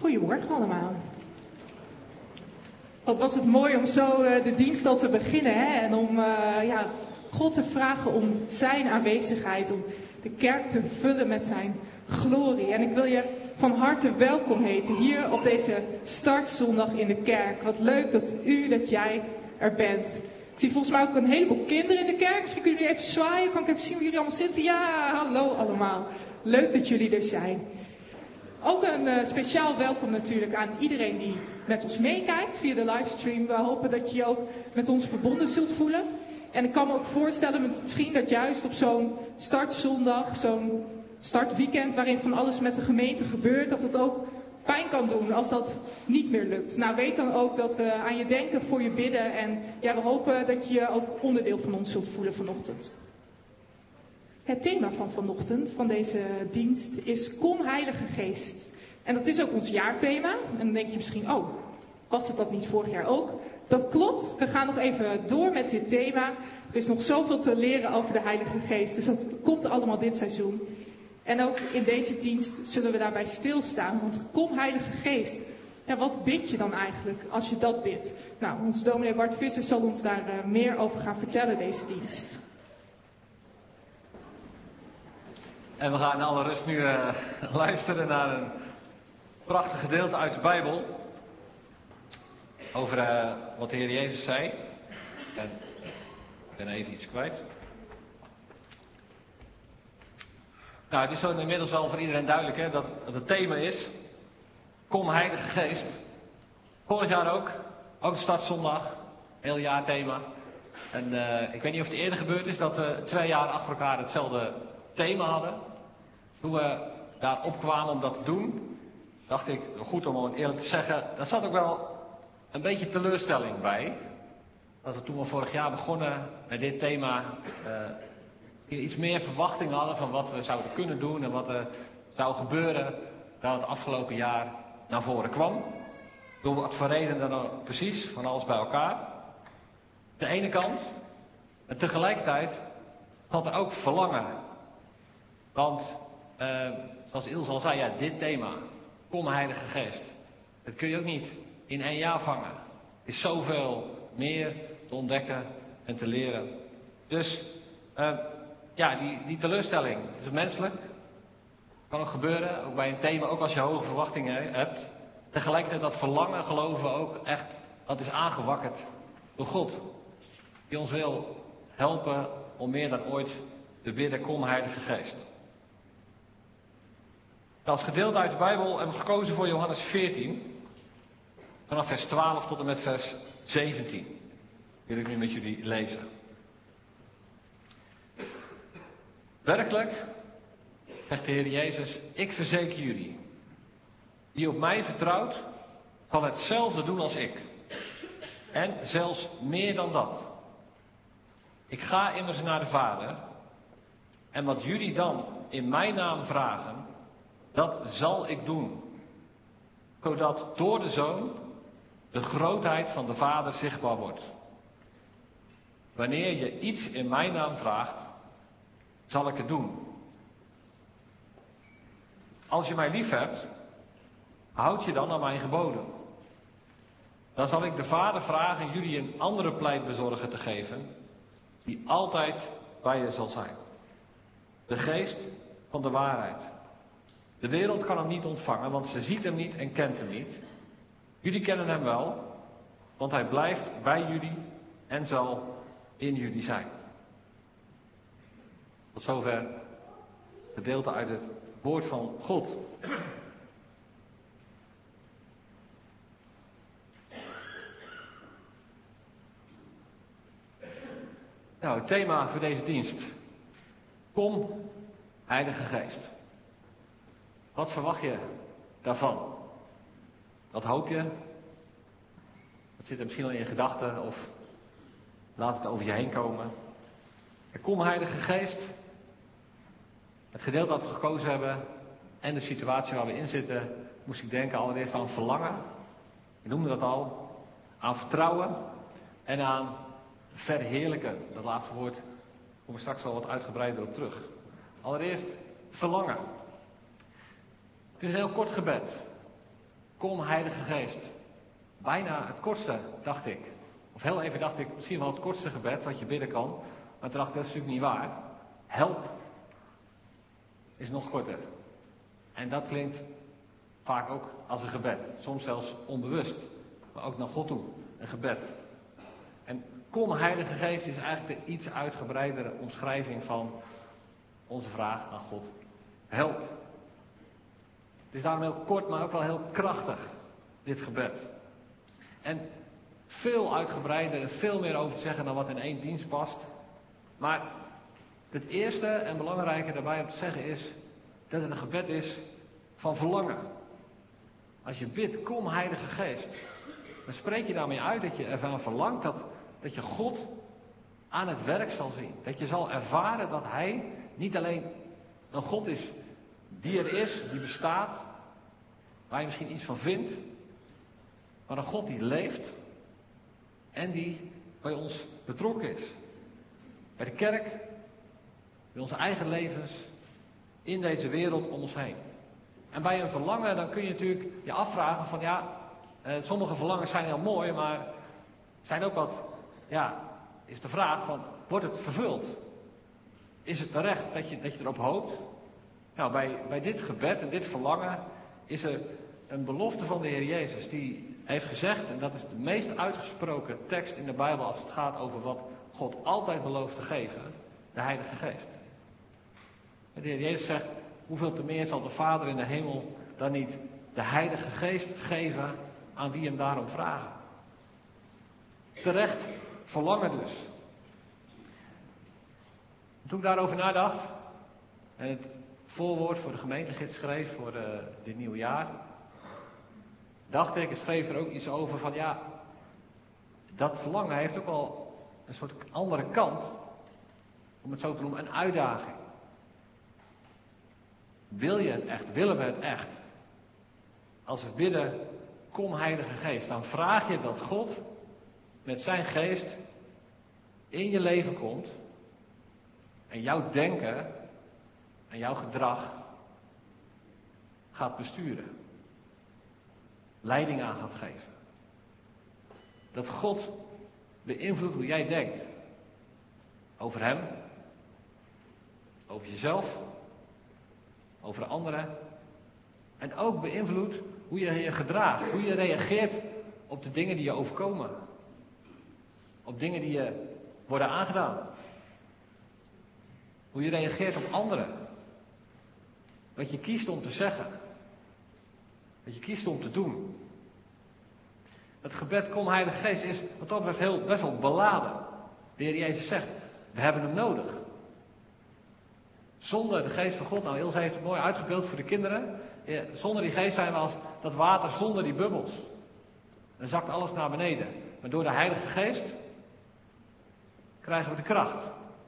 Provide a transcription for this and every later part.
Goedemorgen allemaal. Wat was het mooi om zo de dienst al te beginnen, hè? En om God te vragen om zijn aanwezigheid, om de kerk te vullen met zijn glorie. En ik wil je van harte welkom heten hier op deze startzondag in de kerk. Wat leuk dat jij er bent. Ik zie volgens mij ook een heleboel kinderen in de kerk. Misschien kunnen jullie even zwaaien. Kan ik even zien waar jullie allemaal zitten? Ja, hallo allemaal. Leuk dat jullie er zijn. Ook een speciaal welkom natuurlijk aan iedereen die met ons meekijkt via de livestream. We hopen dat je je ook met ons verbonden zult voelen. En ik kan me ook voorstellen misschien dat juist op zo'n startzondag, zo'n startweekend waarin van alles met de gemeente gebeurt, dat het ook pijn kan doen als dat niet meer lukt. Nou, weet dan ook dat we aan je denken, voor je bidden. En ja, we hopen dat je je ook onderdeel van ons zult voelen vanochtend. Het thema van vanochtend, van deze dienst, is Kom Heilige Geest. En dat is ook ons jaarthema. En dan denk je misschien, was het dat niet vorig jaar ook? Dat klopt. We gaan nog even door met dit thema. Er is nog zoveel te leren over de Heilige Geest. Dus dat komt allemaal dit seizoen. En ook in deze dienst zullen we daarbij stilstaan. Want Kom Heilige Geest. Ja, wat bid je dan eigenlijk als je dat bidt? Nou, onze dominee Bart Visser zal ons daar meer over gaan vertellen deze dienst. En we gaan in alle rust nu luisteren naar een prachtig gedeelte uit de Bijbel. Over wat de Heer Jezus zei. En ik ben even iets kwijt. Nou, het is zo inmiddels wel voor iedereen duidelijk hè, dat het thema is Kom Heilige Geest. Vorig jaar ook de startzondag. Heel jaar thema. En ik weet niet of het eerder gebeurd is dat we 2 jaar achter elkaar hetzelfde thema hadden. Toen we daar opkwamen om dat te doen, dacht ik, goed om eerlijk te zeggen, daar zat ook wel een beetje teleurstelling bij. Dat we toen we vorig jaar begonnen met dit thema iets meer verwachting hadden van wat we zouden kunnen doen en wat er zou gebeuren dat het afgelopen jaar naar voren kwam. Door wat voor redenen dan ook precies, van alles bij elkaar. De ene kant, en tegelijkertijd had er ook verlangen. Want, zoals Ilse al zei, ja, dit thema, Kom Heilige Geest. Dat kun je ook niet in 1 jaar vangen. Er is zoveel meer te ontdekken en te leren. Dus, die teleurstelling, dat is menselijk. Kan ook gebeuren, ook bij een thema, ook als je hoge verwachtingen hebt. Tegelijkertijd dat verlangen, geloven we ook echt, dat is aangewakkerd door God. Die ons wil helpen om meer dan ooit te bidden, Kom Heilige Geest. Als gedeelte uit de Bijbel hebben we gekozen voor Johannes 14. Vanaf vers 12 tot en met vers 17. Wil ik nu met jullie lezen. Werkelijk, zegt de Heer Jezus, ik verzeker jullie. Wie op mij vertrouwt, zal hetzelfde doen als ik. En zelfs meer dan dat. Ik ga immers naar de Vader. En wat jullie dan in mijn naam vragen, dat zal ik doen. Zodat door de Zoon de grootheid van de Vader zichtbaar wordt. Wanneer je iets in mijn naam vraagt, zal ik het doen. Als je mij lief hebt, houd je dan aan mijn geboden. Dan zal ik de Vader vragen jullie een andere pleitbezorger te geven, die altijd bij je zal zijn. De geest van de waarheid. De wereld kan hem niet ontvangen, want ze ziet hem niet en kent hem niet. Jullie kennen hem wel, want hij blijft bij jullie en zal in jullie zijn. Tot zover gedeelte uit het woord van God. Nou, het thema voor deze dienst. Kom, Heilige Geest. Wat verwacht je daarvan? Wat hoop je? Dat zit er misschien al in je gedachten of laat het over je heen komen. En kom, Heilige Geest. Het gedeelte dat we gekozen hebben en de situatie waar we in zitten, moest ik denken allereerst aan verlangen. Je noemde dat al. Aan vertrouwen en aan verheerlijken. Dat laatste woord komen we straks wel wat uitgebreider op terug. Allereerst verlangen. Het is een heel kort gebed. Kom Heilige Geest. Bijna het kortste, dacht ik. Of heel even dacht ik, misschien wel het kortste gebed wat je bidden kan. Maar toen dacht ik, dat is natuurlijk niet waar. Help is nog korter. En dat klinkt vaak ook als een gebed. Soms zelfs onbewust. Maar ook naar God toe. Een gebed. En kom Heilige Geest is eigenlijk de iets uitgebreidere omschrijving van onze vraag aan God. Help. Het is daarom heel kort, maar ook wel heel krachtig, dit gebed. En veel uitgebreider en veel meer over te zeggen dan wat in één dienst past. Maar het eerste en belangrijke daarbij om te zeggen is dat het een gebed is van verlangen. Als je bidt, kom Heilige Geest, dan spreek je daarmee uit dat je ervan verlangt dat je God aan het werk zal zien. Dat je zal ervaren dat Hij niet alleen een God is die er is, die bestaat, waar je misschien iets van vindt, maar een God die leeft en die bij ons betrokken is. Bij de kerk, bij onze eigen levens, in deze wereld om ons heen. En bij een verlangen, dan kun je natuurlijk je afvragen van sommige verlangens zijn heel mooi, maar zijn ook is de vraag van, wordt het vervuld? Is het terecht dat je erop hoopt? Nou, bij dit gebed en dit verlangen is er een belofte van de Heer Jezus die heeft gezegd, en dat is de meest uitgesproken tekst in de Bijbel als het gaat over wat God altijd belooft te geven, de Heilige Geest. En de Heer Jezus zegt, hoeveel te meer zal de Vader in de hemel dan niet de Heilige Geest geven aan wie hem daarom vragen. Terecht verlangen dus. Toen ik daarover nadacht en het voorwoord voor de gemeentegids schreef voor dit nieuwe jaar, dacht ik, en schreef er ook iets over van dat verlangen heeft ook wel een soort andere kant, om het zo te noemen, een uitdaging. Wil je het echt? Willen we het echt? Als we bidden, kom Heilige Geest, dan vraag je dat God met zijn geest in je leven komt en jouw denken en jouw gedrag gaat besturen. Leiding aan gaat geven. Dat God beïnvloedt hoe jij denkt. Over hem, over jezelf, over de anderen. En ook beïnvloedt hoe je je gedraagt, hoe je reageert op de dingen die je overkomen. Op dingen die je worden aangedaan. Hoe je reageert op anderen. Wat je kiest om te zeggen. Wat je kiest om te doen. Het gebed, kom Heilige Geest, is wat dat betreft best wel beladen. De Heer Jezus zegt, we hebben hem nodig. Zonder de geest van God, nou Ilse heeft het mooi uitgebeeld voor de kinderen. Zonder die geest zijn we als dat water zonder die bubbels. Dan zakt alles naar beneden. Maar door de Heilige Geest krijgen we de kracht.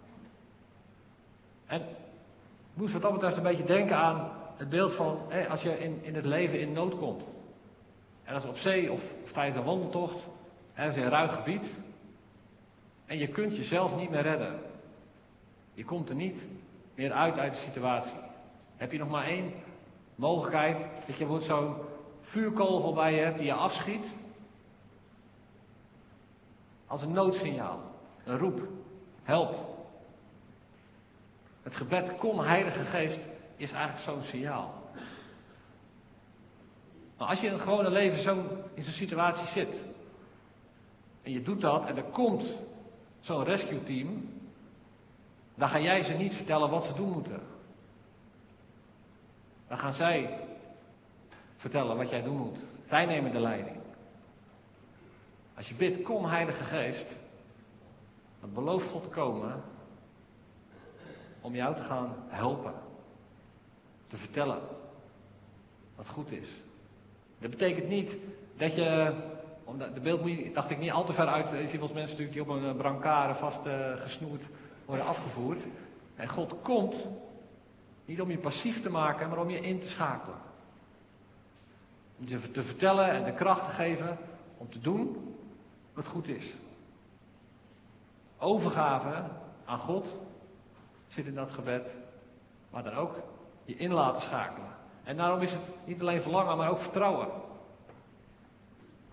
En ik moest wat dat betreft een beetje denken aan het beeld van als je in het leven in nood komt. En als op zee of tijdens een wandeltocht, ergens in een ruig gebied. En je kunt jezelf niet meer redden. Je komt er niet meer uit de situatie. Heb je nog maar één mogelijkheid, dat je bijvoorbeeld zo'n vuurkogel bij je hebt die je afschiet. Als een noodsignaal, een roep, help. Het gebed, kom Heilige Geest, is eigenlijk zo'n signaal. Maar als je in het gewone leven in zo'n situatie zit, en je doet dat en er komt zo'n rescue team, dan ga jij ze niet vertellen wat ze doen moeten. Dan gaan zij vertellen wat jij doen moet. Zij nemen de leiding. Als je bidt, kom Heilige Geest, dan belooft God te komen om jou te gaan helpen. Te vertellen wat goed is. Dat betekent niet dat je, de beeld dacht ik niet al te ver uit, je ziet volgens mensen natuurlijk die op een brancard vastgesnoerd worden afgevoerd. En God komt niet om je passief te maken, maar om je in te schakelen. Om je te vertellen en de kracht te geven om te doen wat goed is. Overgave aan God zit in dat gebed, maar dan ook je in laten schakelen. En daarom is het niet alleen verlangen, maar ook vertrouwen.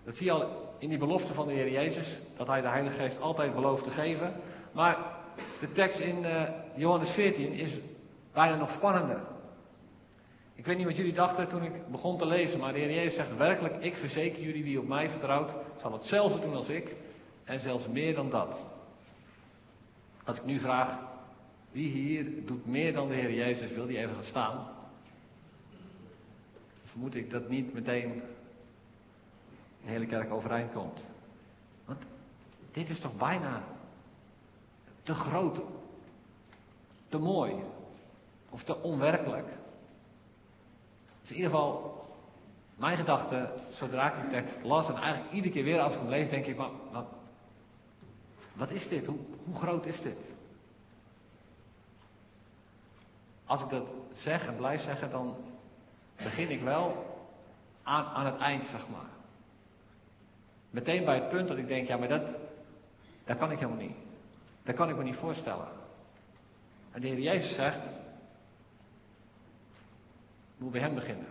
Dat zie je al in die belofte van de Heer Jezus, dat hij de Heilige Geest altijd belooft te geven. Maar de tekst in Johannes 14 is bijna nog spannender. Ik weet niet wat jullie dachten toen ik begon te lezen, maar de Heer Jezus zegt werkelijk, ik verzeker jullie, wie op mij vertrouwt, zal hetzelfde doen als ik en zelfs meer dan dat. Als ik nu vraag, wie hier doet meer dan de Heer Jezus, wil die even gaan staan? Vermoed ik dat niet meteen de hele kerk overeind komt. Want dit is toch bijna te groot, te mooi of te onwerkelijk. Dat is in ieder geval mijn gedachte, zodra ik die tekst las en eigenlijk iedere keer weer als ik hem lees, denk ik, wat is dit? Hoe groot is dit? Als ik dat zeg en blijf zeggen, dan begin ik wel aan het eind, zeg maar. Meteen bij het punt dat ik denk, ja, maar dat kan ik helemaal niet. Dat kan ik me niet voorstellen. En de Heer Jezus zegt, ik moet bij hem beginnen.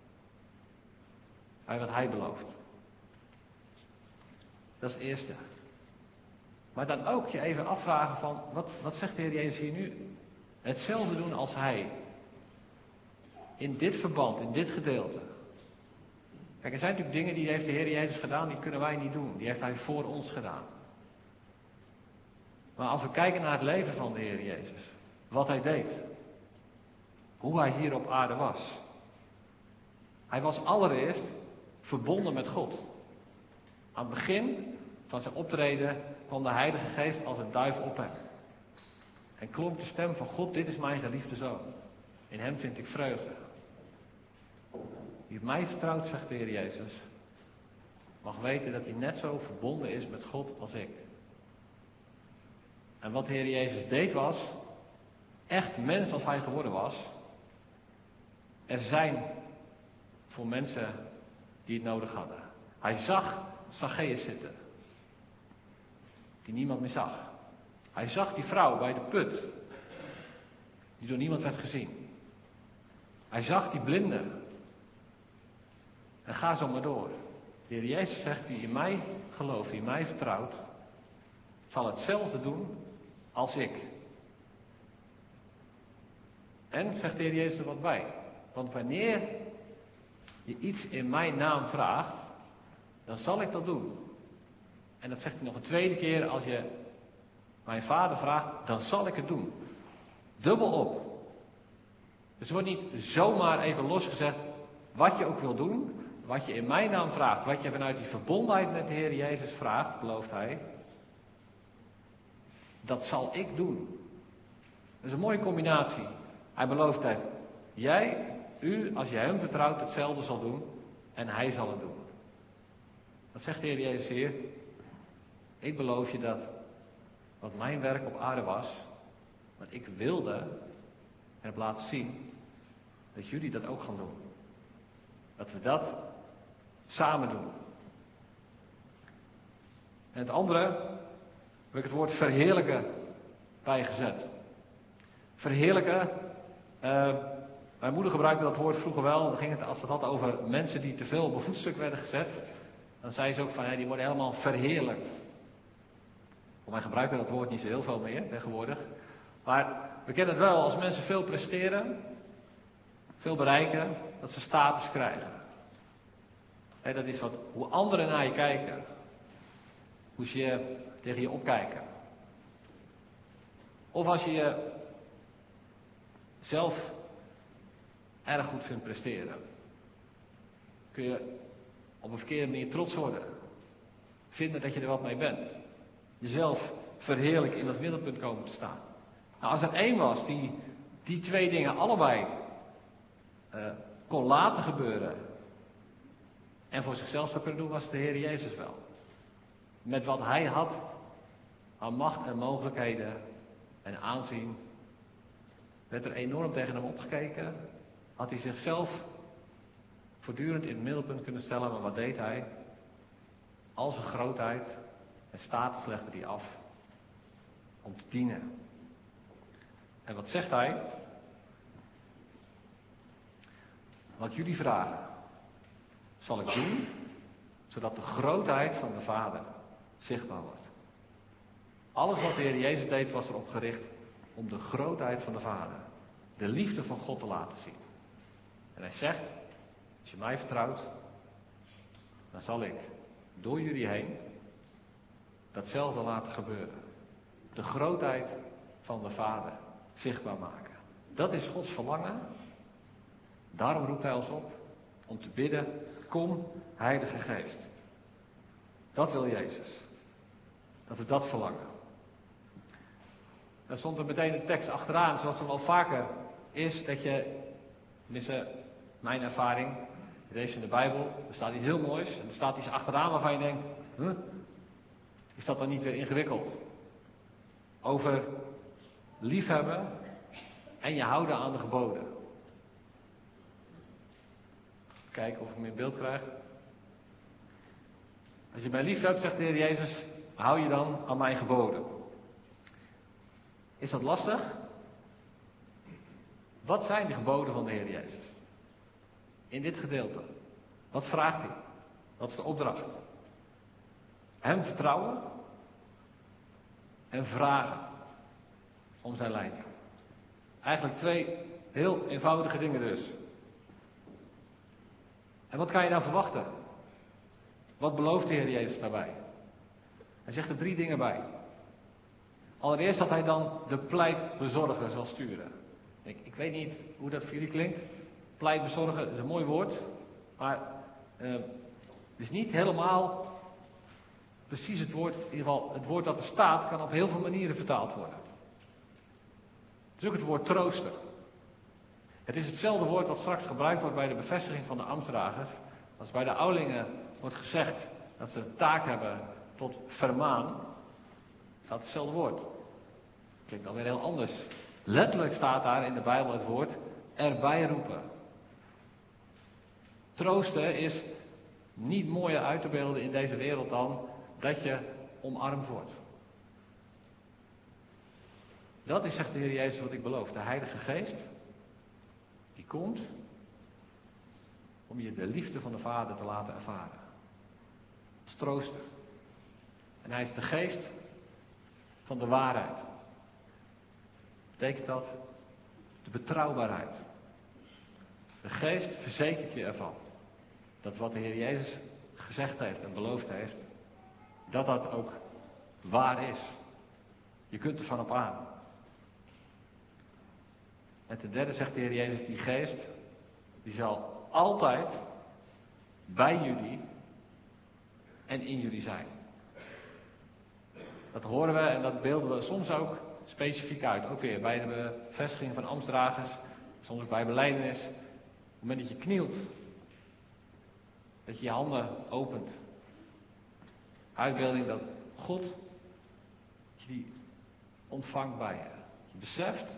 Bij wat hij belooft. Dat is het eerste. Maar dan ook je even afvragen van, wat zegt de Heer Jezus hier nu? Hetzelfde doen als hij. In dit verband, in dit gedeelte. Kijk, er zijn natuurlijk dingen die heeft de Heer Jezus gedaan, die kunnen wij niet doen. Die heeft hij voor ons gedaan. Maar als we kijken naar het leven van de Heer Jezus, wat hij deed, hoe hij hier op aarde was. Hij was allereerst verbonden met God. Aan het begin van zijn optreden kwam de Heilige Geest als een duif op hem. En klonk de stem van God, dit is mijn geliefde zoon. In hem vind ik vreugde. Wie op mij vertrouwt, zegt de Heer Jezus, mag weten dat hij net zo verbonden is met God als ik. En wat de Heer Jezus deed was, echt mens als hij geworden was, er zijn voor mensen die het nodig hadden. Hij zag Zacchaeus zitten, die niemand meer zag. Hij zag die vrouw bij de put, die door niemand werd gezien. Hij zag die blinde. En ga zo maar door. De Heer Jezus zegt, die in mij gelooft, die in mij vertrouwt, zal hetzelfde doen als ik. En, zegt de Heer Jezus er wat bij, want wanneer je iets in mijn naam vraagt, dan zal ik dat doen. En dat zegt hij nog een tweede keer, als je mijn Vader vraagt, dan zal ik het doen. Dubbel op. Dus er wordt niet zomaar even losgezegd, wat je ook wil doen, wat je in mijn naam vraagt, wat je vanuit die verbondenheid met de Heer Jezus vraagt, belooft hij, dat zal ik doen. Dat is een mooie combinatie. Hij belooft dat jij, u, als je hem vertrouwt, hetzelfde zal doen en hij zal het doen. Dat zegt de Heer Jezus hier. Ik beloof je dat wat mijn werk op aarde was, wat ik wilde en heb laten zien, dat jullie dat ook gaan doen. Dat we dat samen doen. En het andere, heb ik het woord verheerlijken bijgezet. Verheerlijken, mijn moeder gebruikte dat woord vroeger wel, dan ging het, als het had over mensen die te veel op een voetstuk werden gezet, dan zei ze ook van, die worden helemaal verheerlijkt. Voor mij gebruiken we dat woord niet zo heel veel meer tegenwoordig. Maar we kennen het wel, als mensen veel presteren, veel bereiken, dat ze status krijgen. Dat is hoe anderen naar je kijken. Hoe ze je tegen je opkijken. Of als je je zelf erg goed vindt presteren. Kun je op een verkeerde manier trots worden. Vinden dat je er wat mee bent. Jezelf verheerlijken, in het middelpunt komen te staan. Nou, als er één was die twee dingen allebei kon laten gebeuren en voor zichzelf zou kunnen doen, was de Heer Jezus wel. Met wat hij had aan macht en mogelijkheden en aanzien, werd er enorm tegen hem opgekeken. Had hij zichzelf voortdurend in het middelpunt kunnen stellen, maar wat deed hij? Al zijn grootheid en status legde hij af om te dienen. En wat zegt hij? Wat jullie vragen, zal ik doen Zodat de grootheid van de Vader zichtbaar wordt. Alles wat de Heer Jezus deed was erop gericht om de grootheid van de Vader, de liefde van God te laten zien. En hij zegt, als je mij vertrouwt, dan zal ik door jullie heen datzelfde laten gebeuren. De grootheid van de Vader zichtbaar maken. Dat is Gods verlangen. Daarom roept hij ons op om te bidden, kom Heilige Geest. Dat wil Jezus. Dat we dat verlangen. Daar stond er meteen een tekst achteraan, zoals er wel vaker is, dat je, tenminste mijn ervaring, je leest in de Bijbel, er staat iets heel moois, en er staat iets achteraan waarvan je denkt, is dat dan niet weer ingewikkeld? Over liefhebben en je houden aan de geboden. Kijken of ik hem in beeld krijg. Als je mij lief hebt, zegt de Heer Jezus, hou je dan aan mijn geboden. Is dat lastig? Wat zijn de geboden van de Heer Jezus? In dit gedeelte. Wat vraagt hij? Wat is de opdracht? Hem vertrouwen en vragen om zijn leiding. Eigenlijk twee heel eenvoudige dingen dus. En wat kan je nou verwachten? Wat belooft de Heer Jezus daarbij? Hij zegt er 3 dingen bij. Allereerst dat hij dan de pleitbezorger zal sturen. Ik weet niet hoe dat voor jullie klinkt. Pleitbezorger is een mooi woord. Maar het is niet helemaal precies het woord. In ieder geval het woord dat er staat kan op heel veel manieren vertaald worden. Het is ook het woord trooster. Het is hetzelfde woord wat straks gebruikt wordt bij de bevestiging van de ambtsdragers. Als bij de ouderlingen wordt gezegd dat ze een taak hebben tot vermaan, staat hetzelfde woord. Klinkt alweer heel anders. Letterlijk staat daar in de Bijbel het woord erbij roepen. Troosten is niet mooier uit te beelden in deze wereld dan dat je omarmd wordt. Dat is, zegt de Heer Jezus, wat ik beloof. De Heilige Geest, die komt om je de liefde van de Vader te laten ervaren. Het is troosten. En hij is de geest van de waarheid. Betekent dat? De betrouwbaarheid. De geest verzekert je ervan. Dat wat de Heer Jezus gezegd heeft en beloofd heeft, dat dat ook waar is. Je kunt er van op aan. En ten derde zegt de Heer Jezus, die geest, die zal altijd bij jullie en in jullie zijn. Dat horen we en dat beelden we soms ook specifiek uit. Ook weer bij de bevestiging van ambtsdragers, soms ook bij belijdenis. Op het moment dat je knielt, dat je je handen opent. Uitbeelding dat God je die ontvangt bij je. Je beseft,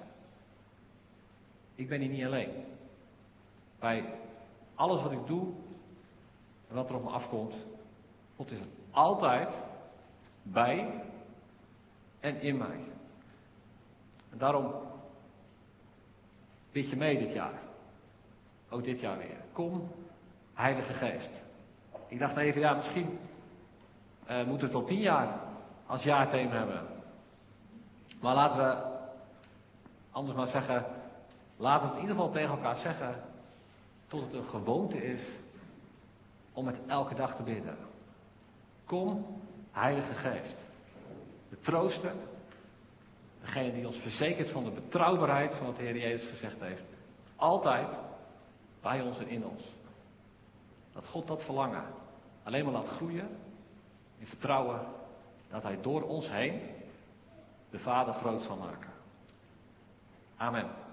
ik ben hier niet alleen. Bij alles wat ik doe en wat er op me afkomt, God is er altijd bij en in mij. En daarom bid je mee dit jaar. Ook dit jaar weer. Kom, Heilige Geest. Ik dacht even, ja, misschien moeten we het al 10 jaar als jaarthema hebben. Maar laten we anders maar zeggen, laten we het in ieder geval tegen elkaar zeggen, tot het een gewoonte is om het elke dag te bidden. Kom, Heilige Geest. De trooster, degene die ons verzekert van de betrouwbaarheid van wat de Heer Jezus gezegd heeft. Altijd bij ons en in ons. Dat God dat verlangen alleen maar laat groeien. In vertrouwen dat Hij door ons heen de Vader groot zal maken. Amen.